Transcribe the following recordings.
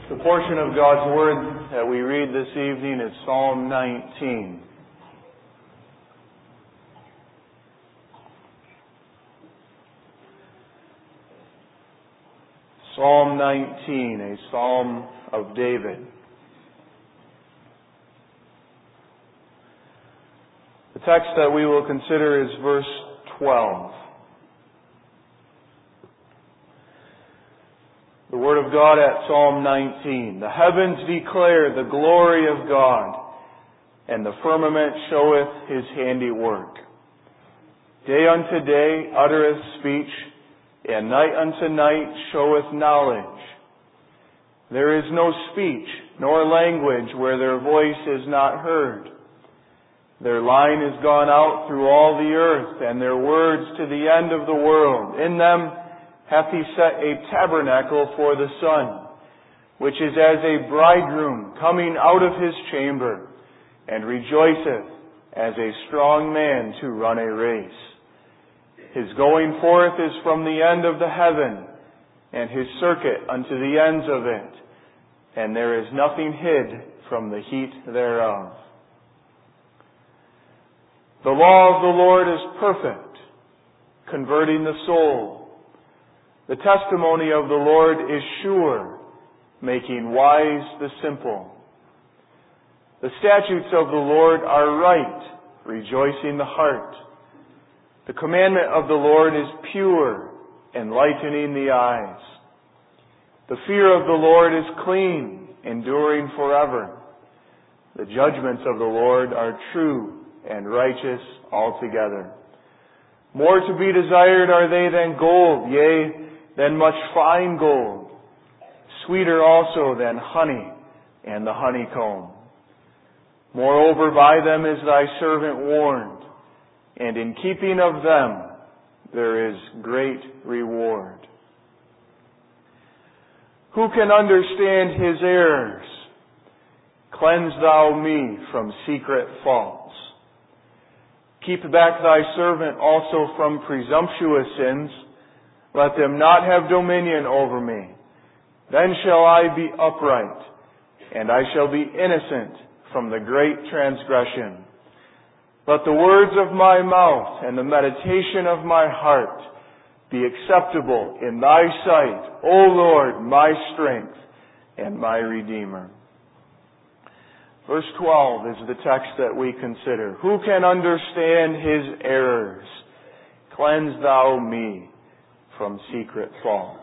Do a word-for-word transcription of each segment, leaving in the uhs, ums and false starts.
The portion of God's Word that we read this evening is Psalm nineteen. Psalm nineteen, a psalm of David. The text that we will consider is verse twelve. The Word of God at Psalm nineteen. The heavens declare the glory of God, and the firmament showeth His handiwork. Day unto day uttereth speech, and night unto night showeth knowledge. There is no speech, nor language where their voice is not heard. Their line is gone out through all the earth, and their words to the end of the world. In them hath He set a tabernacle for the sun, which is as a bridegroom coming out of his chamber, and rejoiceth as a strong man to run a race. His going forth is from the end of the heaven, and His circuit unto the ends of it, and there is nothing hid from the heat thereof. The law of the Lord is perfect, converting the soul. The testimony of the Lord is sure, making wise the simple. The statutes of the Lord are right, rejoicing the heart. The commandment of the Lord is pure, enlightening the eyes. The fear of the Lord is clean, enduring forever. The judgments of the Lord are true and righteous altogether. More to be desired are they than gold, yea, than much fine gold, sweeter also than honey and the honeycomb. Moreover, by them is thy servant warned, and in keeping of them there is great reward. Who can understand His errors? Cleanse thou me from secret faults. Keep back thy servant also from presumptuous sins. Let them not have dominion over me. Then shall I be upright, and I shall be innocent from the great transgression. Let the words of my mouth and the meditation of my heart be acceptable in thy sight, O Lord, my strength and my Redeemer. Verse twelve is the text that we consider. Who can understand His errors? Cleanse thou me from secret faults.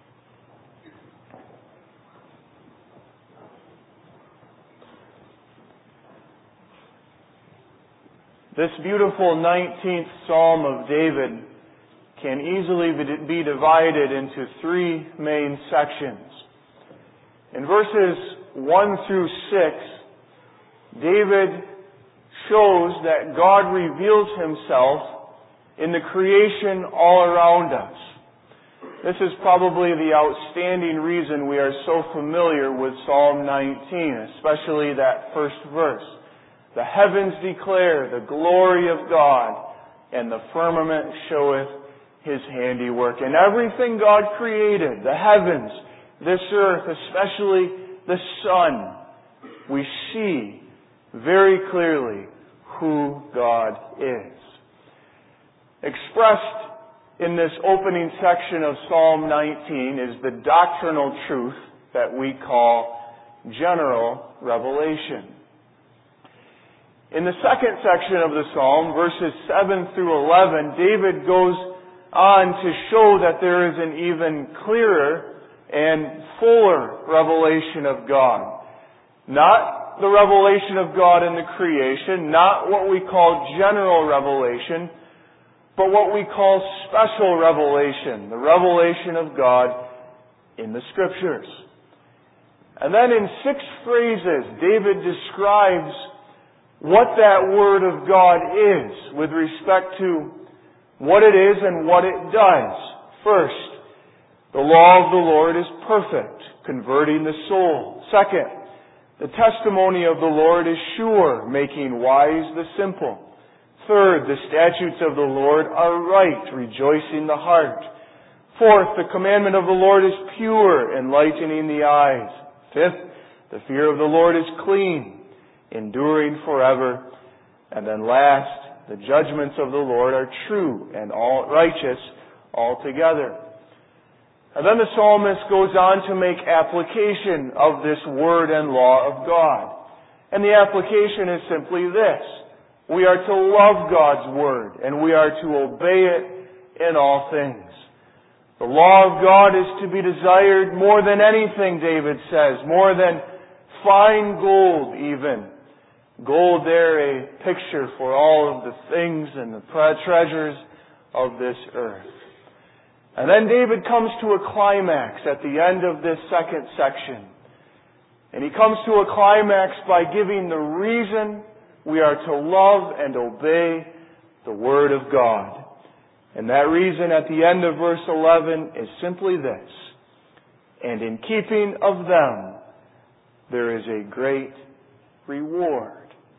This beautiful nineteenth Psalm of David can easily be divided into three main sections. In verses one through six, David shows that God reveals Himself in the creation all around us. This is probably the outstanding reason we are so familiar with Psalm nineteen, especially that first verse. The heavens declare the glory of God, and the firmament showeth His handiwork. And everything God created, the heavens, this earth, especially the sun, we see very clearly who God is. Expressed in this opening section of Psalm nineteen is the doctrinal truth that we call general revelation. In the second section of the Psalm, verses seven through eleven, David goes on to show that there is an even clearer and fuller revelation of God. Not the revelation of God in the creation, not what we call general revelation, but what we call special revelation, the revelation of God in the Scriptures. And then in six phrases, David describes what that Word of God is with respect to what it is and what it does. First, the law of the Lord is perfect, converting the soul. Second, the testimony of the Lord is sure, making wise the simple. Third, the statutes of the Lord are right, rejoicing the heart. Fourth, the commandment of the Lord is pure, enlightening the eyes. Fifth, the fear of the Lord is clean, enduring forever. And then last, the judgments of the Lord are true and all righteous altogether. And then the psalmist goes on to make application of this word and law of God. And the application is simply this: we are to love God's word, and we are to obey it in all things. The law of God is to be desired more than anything, David says, more than fine gold even. Gold there, a picture for all of the things and the treasures of this earth. And then David comes to a climax at the end of this second section. And he comes to a climax by giving the reason we are to love and obey the Word of God. And that reason at the end of verse eleven is simply this: and in keeping of them there is a great reward.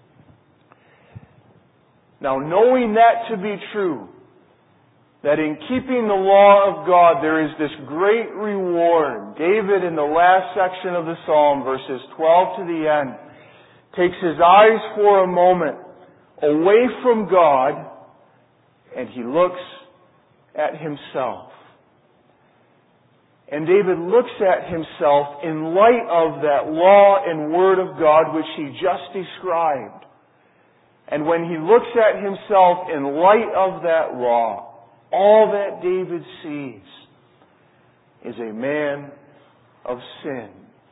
Now, knowing that to be true, that in keeping the law of God there is this great reward, David in the last section of the psalm, verses twelve to the end, takes his eyes for a moment away from God and he looks at himself. And David looks at himself in light of that law and word of God which he just described. And when he looks at himself in light of that law, all that David sees is a man of sin.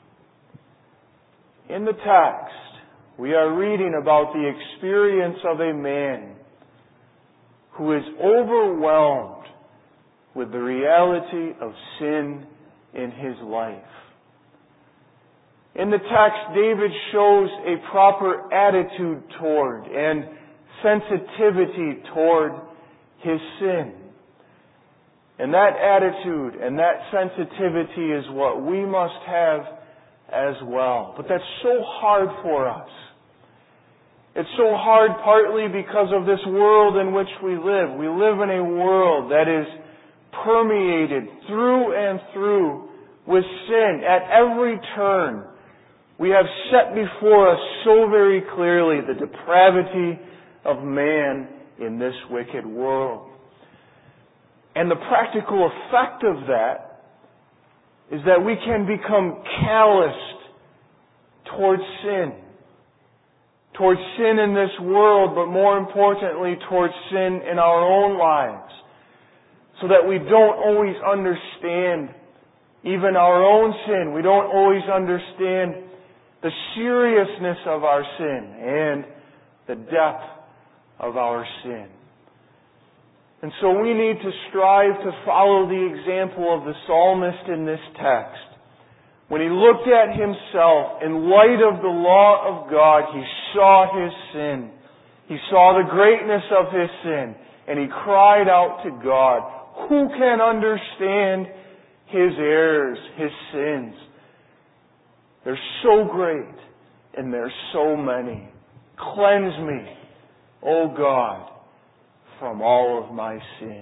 In the text, we are reading about the experience of a man who is overwhelmed with the reality of sin in his life. In the text, David shows a proper attitude toward and sensitivity toward his sin. And that attitude and that sensitivity is what we must have as well. But that's so hard for us. It's so hard partly because of this world in which we live. We live in a world that is permeated through and through with sin at every turn. We have set before us so very clearly the depravity of man in this wicked world. And the practical effect of that is that we can become calloused towards sin. Towards sin in this world, but more importantly, towards sin in our own lives. So that we don't always understand even our own sin. We don't always understand the seriousness of our sin and the depth of our sin. And so we need to strive to follow the example of the psalmist in this text. When he looked at himself in light of the law of God, he saw his sin. He saw the greatness of his sin. And he cried out to God, who can understand his errors, his sins? They're so great and they're so many. Cleanse me, O God, from all of my sin.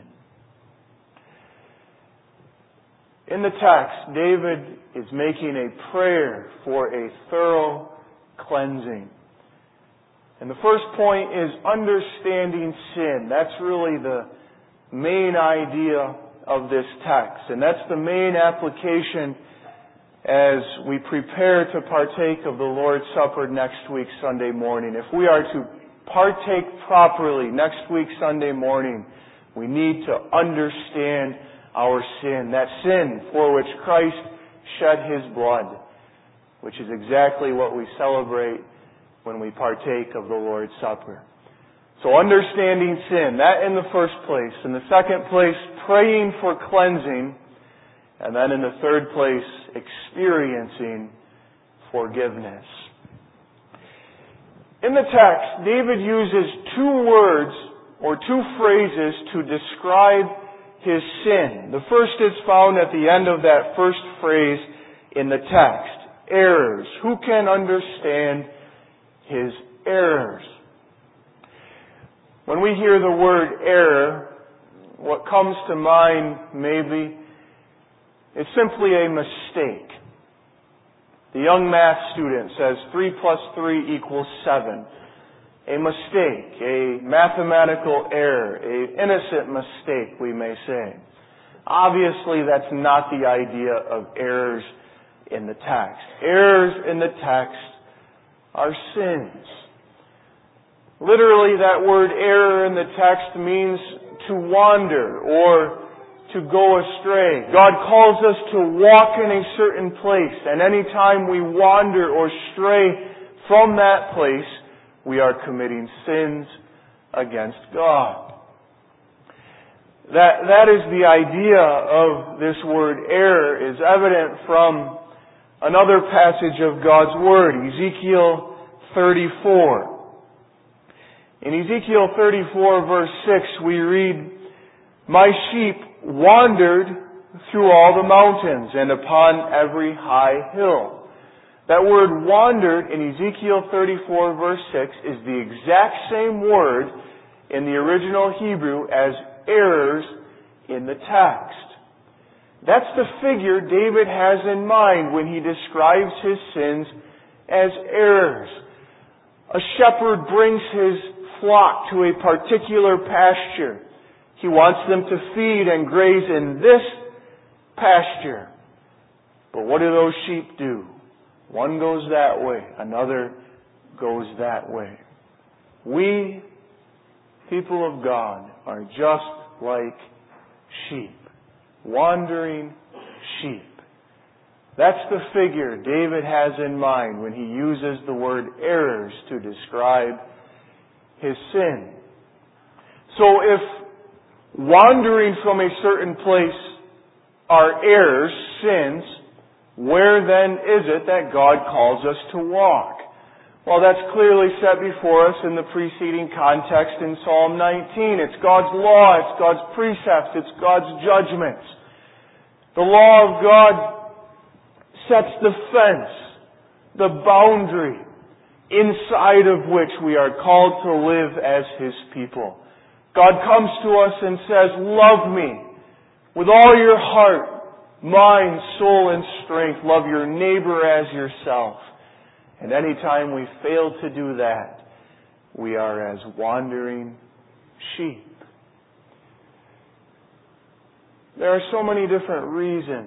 In the text, David is making a prayer for a thorough cleansing. And the first point is understanding sin. That's really the main idea of this text. And that's the main application as we prepare to partake of the Lord's Supper next week, Sunday morning. If we are to partake properly next week, Sunday morning, we need to understand our sin. That sin for which Christ shed His blood, which is exactly what we celebrate when we partake of the Lord's Supper. So understanding sin, that in the first place. In the second place, praying for cleansing. And then in the third place, experiencing forgiveness. In the text, David uses two words or two phrases to describe his sin. The first is found at the end of that first phrase in the text. Errors. Who can understand his errors? When we hear the word error, what comes to mind maybe is simply a mistake. The young math student says three plus three equals seven. A mistake, a mathematical error, an innocent mistake, we may say. Obviously, that's not the idea of errors in the text. Errors in the text are sins. Literally, that word error in the text means to wander or to go astray. God calls us to walk in a certain place, and any time we wander or stray from that place, we are committing sins against God. That, that is the idea of this word error, is evident from another passage of God's Word, Ezekiel thirty-four. In Ezekiel thirty-four, verse six, we read, "My sheep wandered through all the mountains and upon every high hill." That word wandered in Ezekiel thirty-four, verse six, is the exact same word in the original Hebrew as errors in the text. That's the figure David has in mind when he describes his sins as errors. A shepherd brings his flock to a particular pasture. He wants them to feed and graze in this pasture. But what do those sheep do? One goes that way, another goes that way. We, people of God, are just like sheep, wandering sheep. That's the figure David has in mind when he uses the word errors to describe his sin. So if wandering from a certain place are errors, sins, where then is it that God calls us to walk? Well, that's clearly set before us in the preceding context in Psalm nineteen. It's God's law, it's God's precepts, it's God's judgments. The law of God sets the fence, the boundary, inside of which we are called to live as His people. God comes to us and says, "Love me with all your heart, mind, soul, and strength. Love your neighbor as yourself." And any time we fail to do that, we are as wandering sheep. There are so many different reasons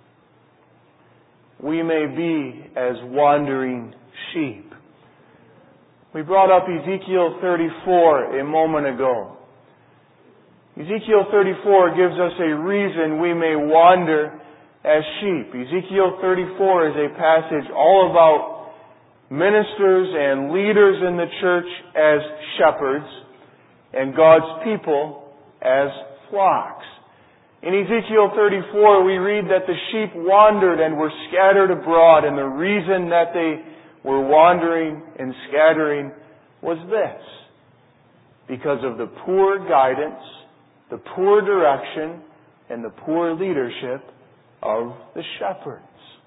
we may be as wandering sheep. We brought up Ezekiel thirty-four a moment ago. Ezekiel thirty-four gives us a reason we may wander as sheep. Ezekiel thirty-four is a passage all about ministers and leaders in the church as shepherds and God's people as flocks. In Ezekiel thirty-four, we read that the sheep wandered and were scattered abroad, and the reason that they were wandering and scattering was this: because of the poor guidance, the poor direction, and the poor leadership of the shepherds.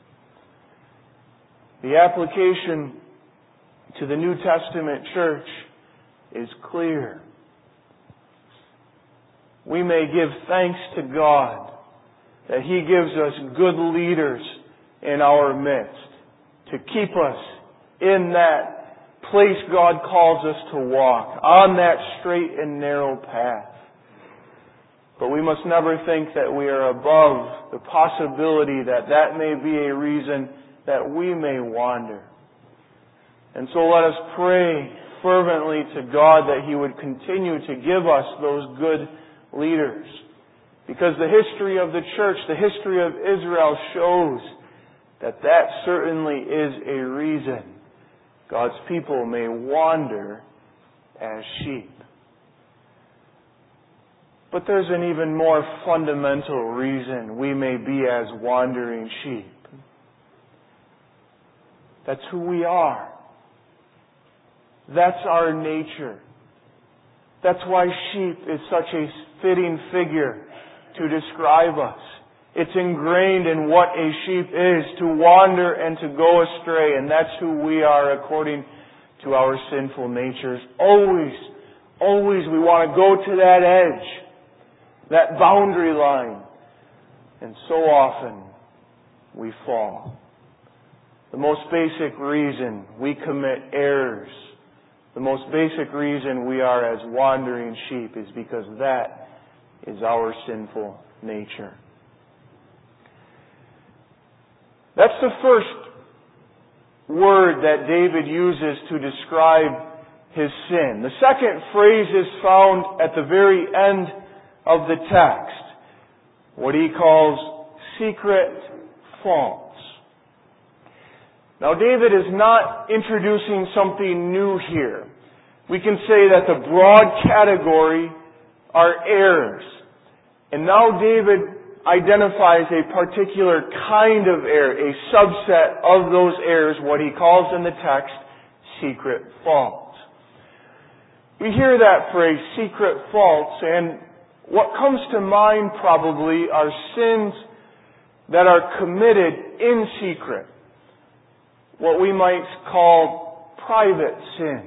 The application to the New Testament church is clear. We may give thanks to God that He gives us good leaders in our midst to keep us in that place God calls us to walk, on that straight and narrow path. But we must never think that we are above the possibility that that may be a reason that we may wander. And so let us pray fervently to God that He would continue to give us those good leaders. Because the history of the church, the history of Israel shows that that certainly is a reason God's people may wander as sheep. But there's an even more fundamental reason we may be as wandering sheep. That's who we are. That's our nature. That's why sheep is such a fitting figure to describe us. It's ingrained in what a sheep is, to wander and to go astray, and that's who we are according to our sinful natures. Always, always we want to go to that edge, that boundary line, and so often we fall. The most basic reason we commit errors, the most basic reason we are as wandering sheep is because that is our sinful nature. That's the first word that David uses to describe his sin. The second phrase is found at the very end of the text, what he calls secret faults. Now, David is not introducing something new here. We can say that the broad category are errors. And now David identifies a particular kind of error, a subset of those errors, what he calls in the text, secret faults. We hear that phrase, secret faults, and what comes to mind probably are sins that are committed in secret. What we might call private sins.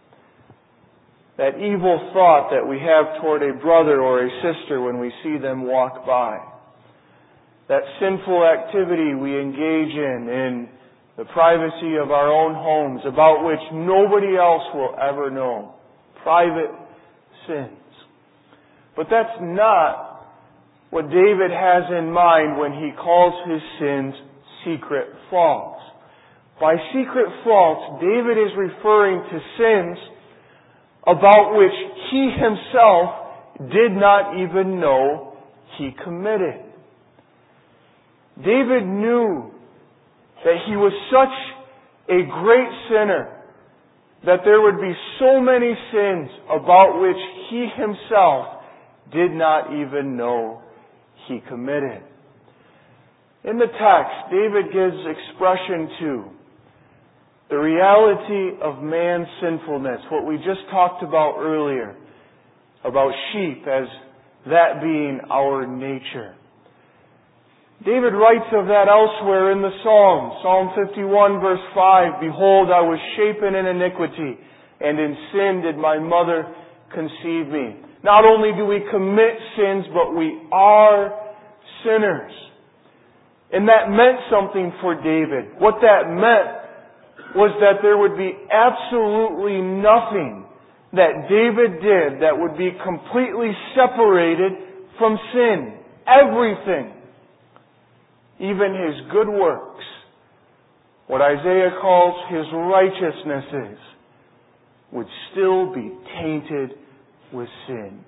That evil thought that we have toward a brother or a sister when we see them walk by. That sinful activity we engage in in the privacy of our own homes about which nobody else will ever know. Private sins. But that's not what David has in mind when he calls his sins secret faults. By secret faults, David is referring to sins about which he himself did not even know he committed. David knew that he was such a great sinner that there would be so many sins about which he himself did not even know he committed. In the text, David gives expression to the reality of man's sinfulness, what we just talked about earlier, about sheep as that being our nature. David writes of that elsewhere in the Psalms. Psalm fifty-one verse five, "Behold, I was shapen in iniquity, and in sin did my mother conceive me." Not only do we commit sins, but we are sinners. And that meant something for David. What that meant was that there would be absolutely nothing that David did that would be completely separated from sin. Everything, even his good works, what Isaiah calls his righteousnesses, would still be tainted with sin.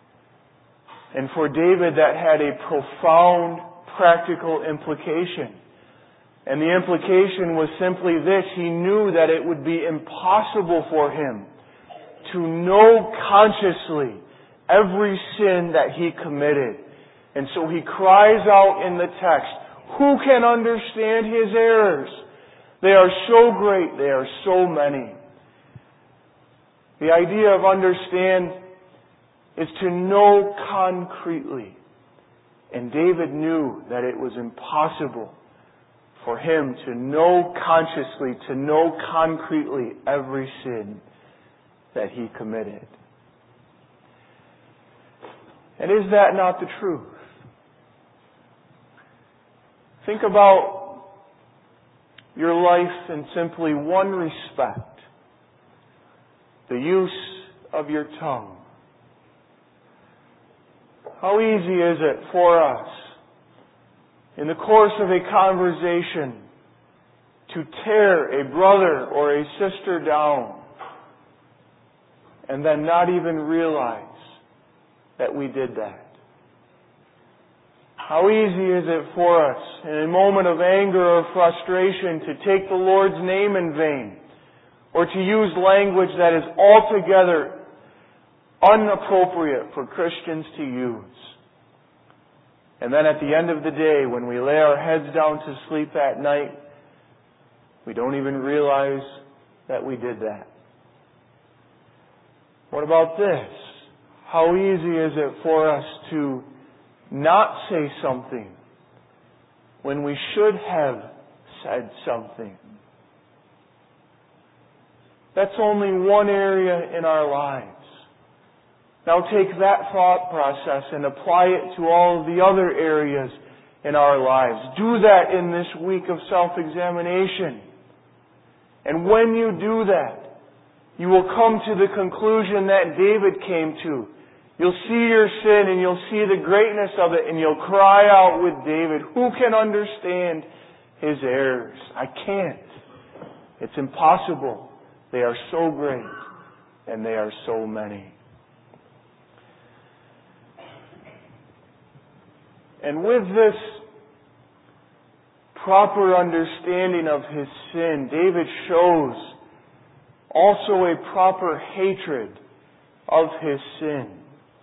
And for David, that had a profound practical implication. And the implication was simply this: he knew that it would be impossible for him to know consciously every sin that he committed. And so he cries out in the text, who can understand his errors? They are so great, they are so many. The idea of understand is to know concretely. And David knew that it was impossible for him to know consciously, to know concretely every sin that he committed. And is that not the truth? Think about your life in simply one respect: the use of your tongue. How easy is it for us, in the course of a conversation, to tear a brother or a sister down and then not even realize that we did that? How easy is it for us, in a moment of anger or frustration, to take the Lord's name in vain, or to use language that is altogether inappropriate for Christians to use. And then at the end of the day, when we lay our heads down to sleep at night, we don't even realize that we did that. What about this? How easy is it for us to not say something when we should have said something? That's only one area in our lives. Now take that thought process and apply it to all of the other areas in our lives. Do that in this week of self-examination. And when you do that, you will come to the conclusion that David came to. You'll see your sin and you'll see the greatness of it, and you'll cry out with David, who can understand his errors? I can't. It's impossible. They are so great and they are so many. And with this proper understanding of his sin, David shows also a proper hatred of his sin.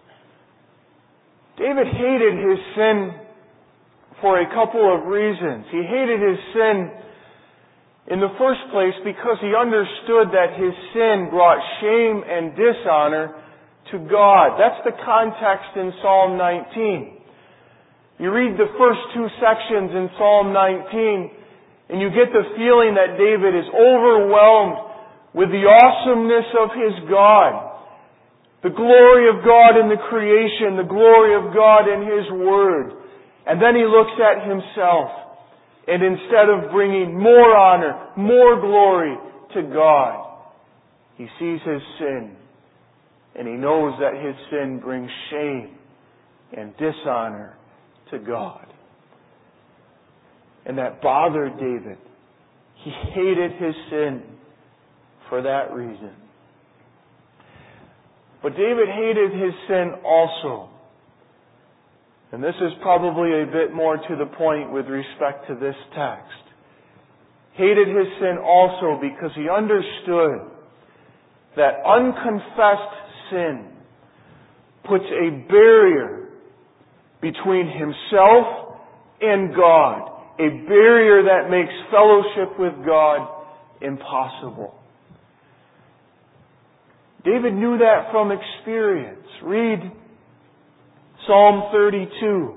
David hated his sin for a couple of reasons. He hated his sin in the first place because he understood that his sin brought shame and dishonor to God. That's the context in Psalm nineteen. You read the first two sections in Psalm nineteen, and you get the feeling that David is overwhelmed with the awesomeness of his God. The glory of God in the creation, the glory of God in His Word. And then he looks at himself, and instead of bringing more honor, more glory to God, he sees his sin, and he knows that his sin brings shame and dishonor to God. And that bothered David. He hated his sin for that reason. But David hated his sin also. And this is probably a bit more to the point with respect to this text. Hated his sin also because he understood that unconfessed sin puts a barrier between himself and God. A barrier that makes fellowship with God impossible. David knew that from experience. Read Psalm thirty-two.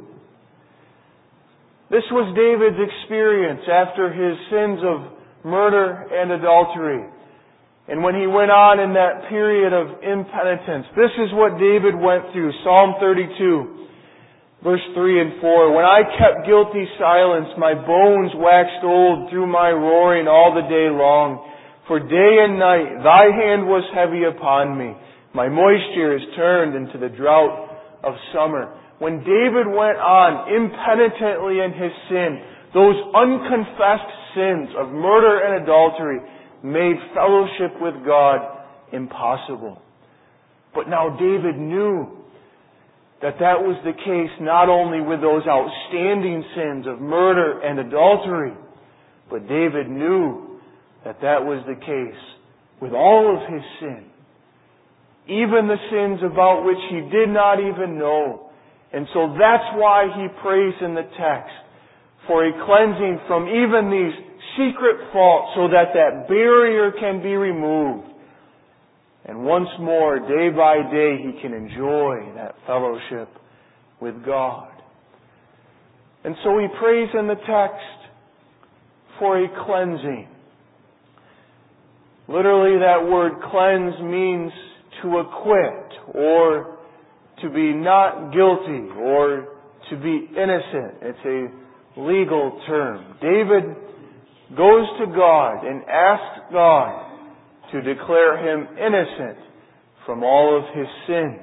This was David's experience after his sins of murder and adultery. And when he went on in that period of impenitence, this is what David went through. Psalm thirty-two, verse three and four. When I kept guilty silence, my bones waxed old through my roaring all the day long. For day and night thy hand was heavy upon me. My moisture is turned into the drought of summer. When David went on impenitently in his sin, those unconfessed sins of murder and adultery made fellowship with God impossible. But now David knew that that was the case not only with those outstanding sins of murder and adultery, but David knew that that was the case with all of his sin. Even the sins about which he did not even know. And so that's why he prays in the text for a cleansing from even these secret faults so that that barrier can be removed. And once more, day by day, he can enjoy that fellowship with God. And so he prays in the text for a cleansing. Literally, that word cleanse means to acquit, or to be not guilty, or to be innocent. It's a legal term. David goes to God and asks God to declare him innocent from all of his sins.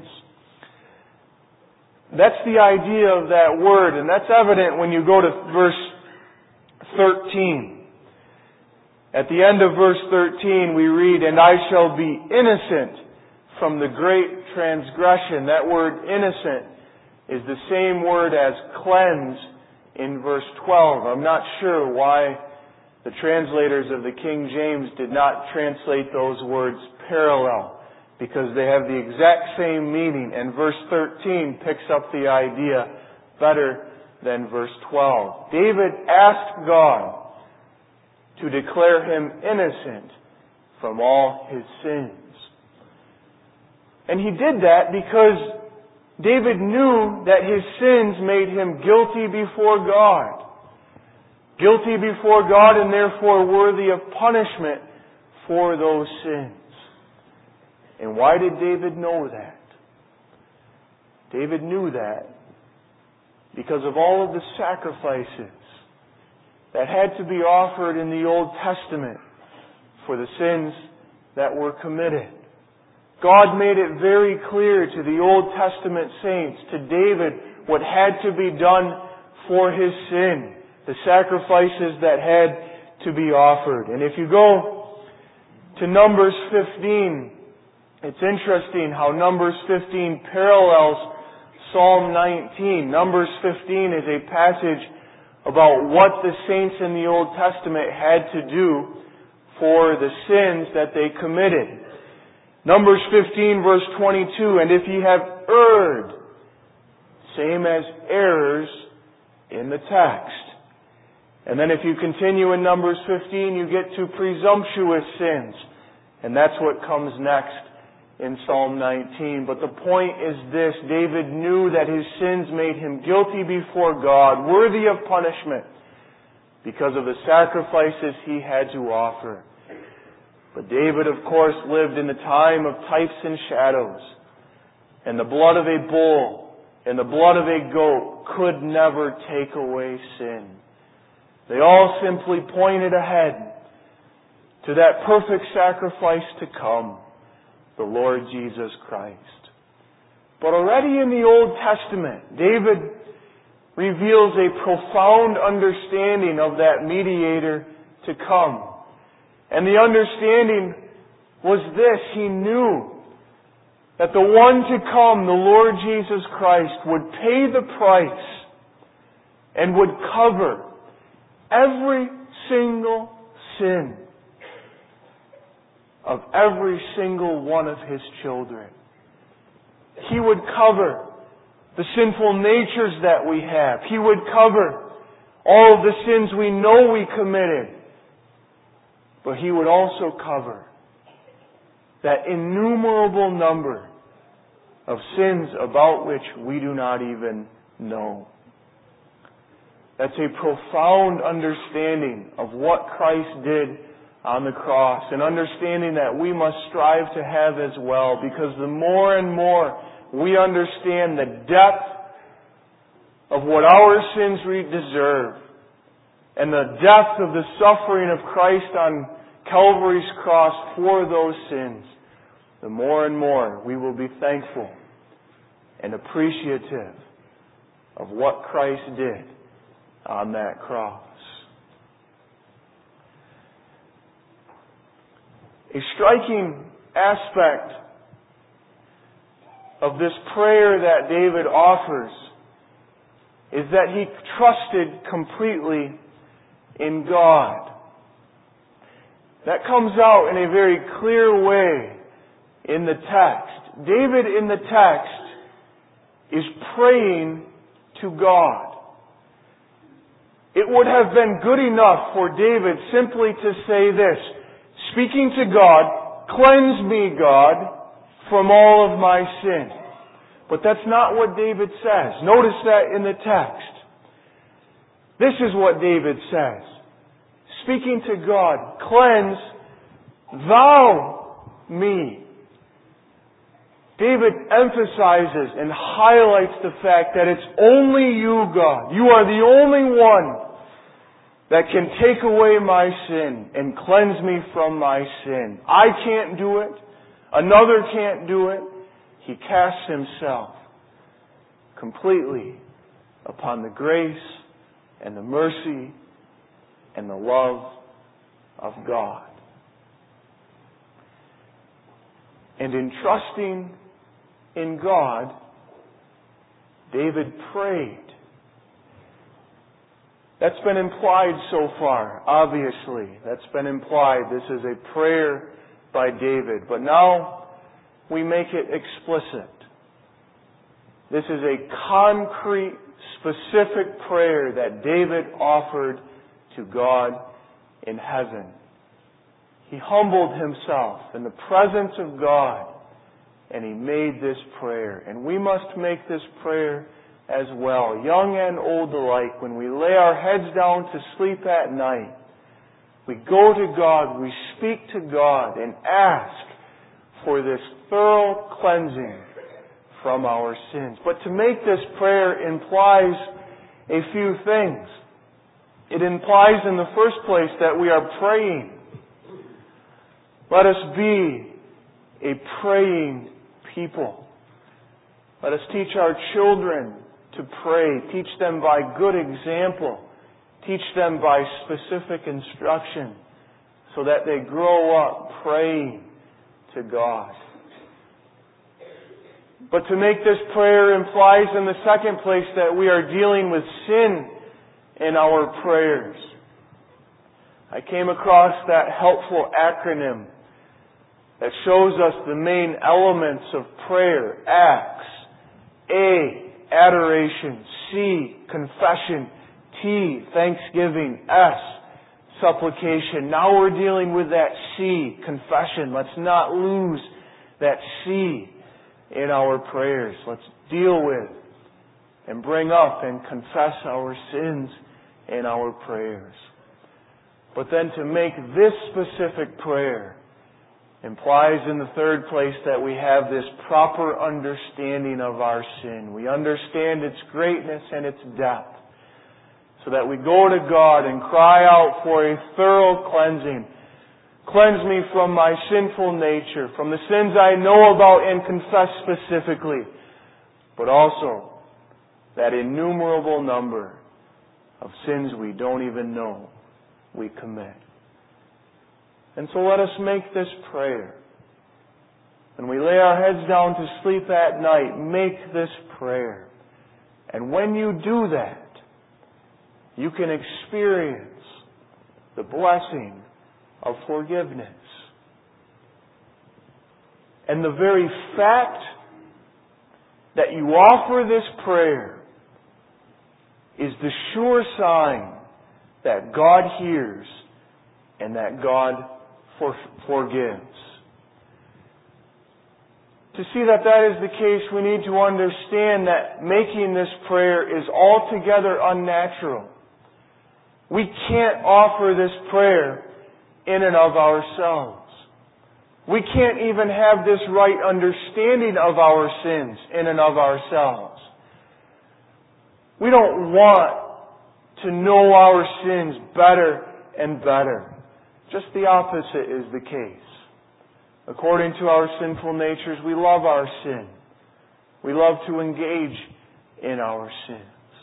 That's the idea of that word, and that's evident when you go to verse thirteen. At the end of verse thirteen, we read, "And I shall be innocent from the great transgression." That word innocent is the same word as cleanse in verse twelve. I'm not sure why the translators of the King James did not translate those words parallel, because they have the exact same meaning, and verse thirteen picks up the idea better than verse twelve. David asked God to declare him innocent from all his sins. And he did that because David knew that his sins made him guilty before God. Guilty before God and therefore worthy of punishment for those sins. And why did David know that? David knew that because of all of the sacrifices that had to be offered in the Old Testament for the sins that were committed. God made it very clear to the Old Testament saints, to David, what had to be done for his sin, the sacrifices that had to be offered. And if you go to Numbers fifteen, it's interesting how Numbers fifteen parallels Psalm nineteen. Numbers fifteen is a passage about what the saints in the Old Testament had to do for the sins that they committed. Numbers fifteen verse twenty-two, and if ye have erred, same as errors in the text. And then if you continue in Numbers fifteen, you get to presumptuous sins. And that's what comes next in Psalm nineteen. But the point is this: David knew that his sins made him guilty before God, worthy of punishment, because of the sacrifices he had to offer. But David, of course, lived in the time of types and shadows. And the blood of a bull and the blood of a goat could never take away sin. They all simply pointed ahead to that perfect sacrifice to come, the Lord Jesus Christ. But already in the Old Testament, David reveals a profound understanding of that mediator to come. And the understanding was this: he knew that the one to come, the Lord Jesus Christ, would pay the price and would cover every single sin of every single one of His children. He would cover the sinful natures that we have. He would cover all of the sins we know we committed. But He would also cover that innumerable number of sins about which we do not even know. That's a profound understanding of what Christ did on the cross, an understanding that we must strive to have as well, because the more and more we understand the depth of what our sins we deserve and the depth of the suffering of Christ on Calvary's cross for those sins, the more and more we will be thankful and appreciative of what Christ did on that cross. A striking aspect of this prayer that David offers is that he trusted completely in God. That comes out in a very clear way in the text. David in the text is praying to God. It would have been good enough for David simply to say this, speaking to God, "Cleanse me, God, from all of my sin." But that's not what David says. Notice that in the text. This is what David says. Speaking to God, "Cleanse thou me." David emphasizes and highlights the fact that it's only you, God. You are the only one that can take away my sin and cleanse me from my sin. I can't do it. Another can't do it. He casts himself completely upon the grace and the mercy and the love of God. And in trusting in God, David prayed. That's been implied so far, obviously. That's been implied. This is a prayer by David. But now we make it explicit. This is a concrete, specific prayer that David offered to God in heaven. He humbled himself in the presence of God, and he made this prayer. And we must make this prayer as well, young and old alike. When we lay our heads down to sleep at night, we go to God, we speak to God, and ask for this thorough cleansing from our sins. But to make this prayer implies a few things. It implies in the first place that we are praying. Let us be a praying people. Let us teach our children to pray. Teach them by good example. Teach them by specific instruction so that they grow up praying to God. But to make this prayer implies in the second place that we are dealing with sin in our prayers. I came across that helpful acronym that shows us the main elements of prayer. Acts. A. Adoration. C. Confession. T. Thanksgiving. S. Supplication. Now we're dealing with that C. Confession. Let's not lose that C in our prayers. Let's deal with and bring up and confess our sins in our prayers. But then to make this specific prayer implies in the third place that we have this proper understanding of our sin. We understand its greatness and its depth, so that we go to God and cry out for a thorough cleansing. Cleanse me from my sinful nature, from the sins I know about and confess specifically, but also that innumerable number of sins we don't even know we commit. And so let us make this prayer. When we lay our heads down to sleep at night, make this prayer. And when you do that, you can experience the blessing of forgiveness. And the very fact that you offer this prayer is the sure sign that God hears and that God for, forgives. To see that that is the case, we need to understand that making this prayer is altogether unnatural. We can't offer this prayer in and of ourselves. We can't even have this right understanding of our sins in and of ourselves. We don't want to know our sins better and better. Just the opposite is the case. According to our sinful natures, we love our sin. We love to engage in our sins.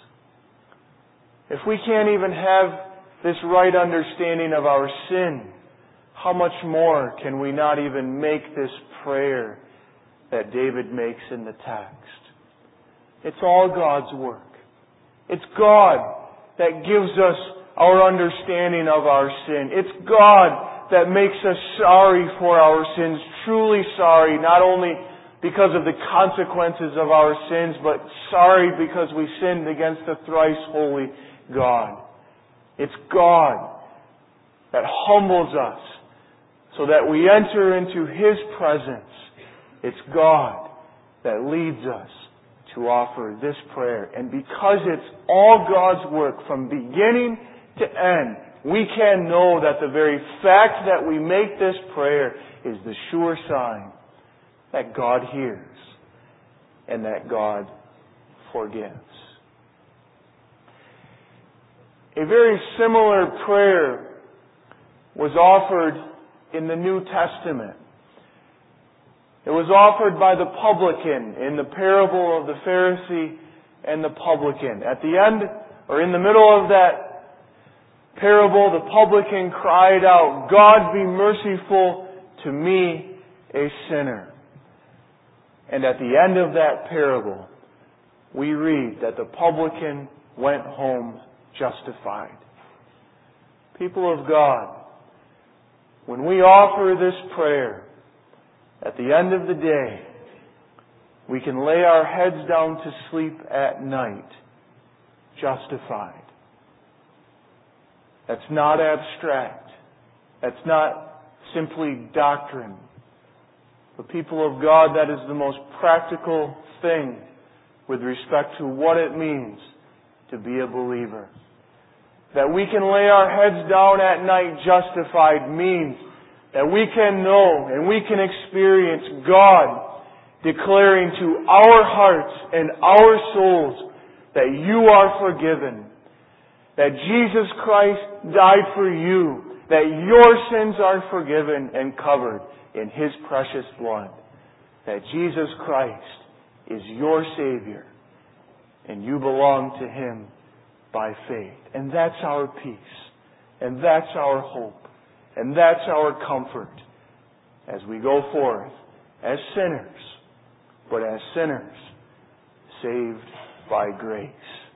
If we can't even have this right understanding of our sin, how much more can we not even make this prayer that David makes in the text? It's all God's work. It's God that gives us our understanding of our sin. It's God that makes us sorry for our sins, truly sorry, not only because of the consequences of our sins, but sorry because we sinned against the thrice holy God. It's God that humbles us so that we enter into His presence. It's God that leads us to offer this prayer. And because it's all God's work from beginning to end, we can know that the very fact that we make this prayer is the sure sign that God hears and that God forgives. A very similar prayer was offered in the New Testament. It was offered by the publican in the parable of the Pharisee and the publican. At the end, or in the middle of that parable, the publican cried out, "God be merciful to me, a sinner." And at the end of that parable, we read that the publican went home justified. People of God, when we offer this prayer, at the end of the day, we can lay our heads down to sleep at night, justified. That's not abstract. That's not simply doctrine. For people of God, that is the most practical thing with respect to what it means to be a believer. That we can lay our heads down at night justified means that we can know and we can experience God declaring to our hearts and our souls that you are forgiven. That Jesus Christ died for you. that your sins are forgiven and covered in His precious blood, that Jesus Christ is your Savior, and you belong to Him by faith. And that's our peace, and that's our hope, and that's our comfort as we go forth as sinners, but as sinners saved by grace.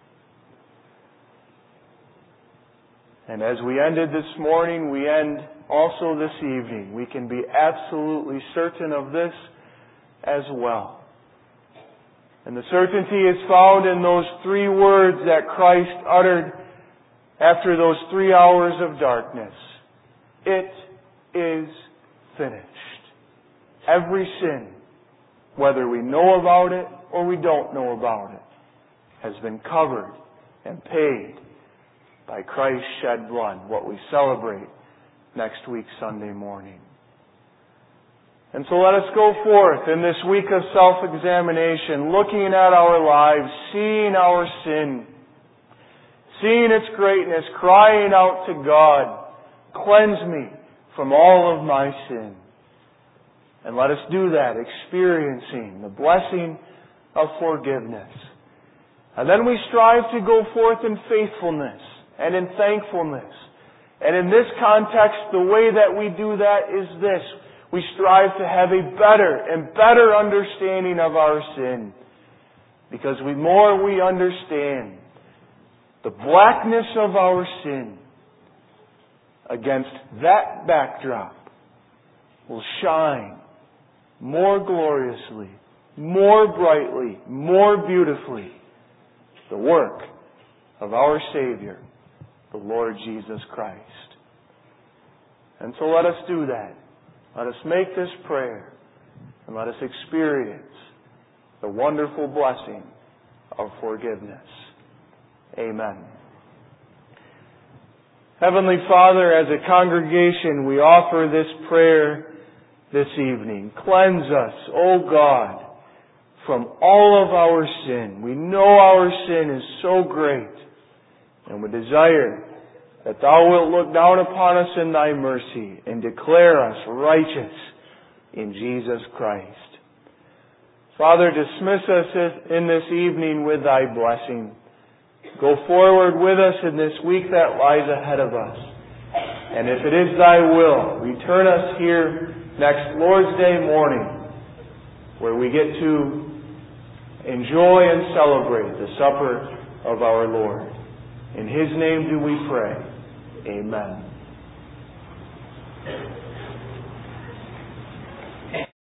And as we ended this morning, we end also this evening. We can be absolutely certain of this as well. And the certainty is found in those three words that Christ uttered after those three hours of darkness. It is finished. Every sin, whether we know about it or we don't know about it, has been covered and paid by Christ's shed blood, what we celebrate next week Sunday morning. And so let us go forth in this week of self-examination, looking at our lives, seeing our sin, seeing its greatness, crying out to God, cleanse me from all of my sin. And let us do that, experiencing the blessing of forgiveness. And then we strive to go forth in faithfulness and in thankfulness. And in this context, the way that we do that is this. We strive to have a better and better understanding of our sin. Because the more we understand the blackness of our sin, against that backdrop will shine more gloriously, more brightly, more beautifully the work of our Savior, the Lord Jesus Christ. And so let us do that. Let us make this prayer and let us experience the wonderful blessing of forgiveness. Amen. Heavenly Father, as a congregation, we offer this prayer this evening. Cleanse us, O God, from all of our sin. We know our sin is so great, and we desire that Thou wilt look down upon us in Thy mercy and declare us righteous in Jesus Christ. Father, dismiss us in this evening with Thy blessing. Go forward with us in this week that lies ahead of us. And if it is Thy will, return us here next Lord's Day morning, where we get to enjoy and celebrate the supper of our Lord. In His name do we pray. Amen.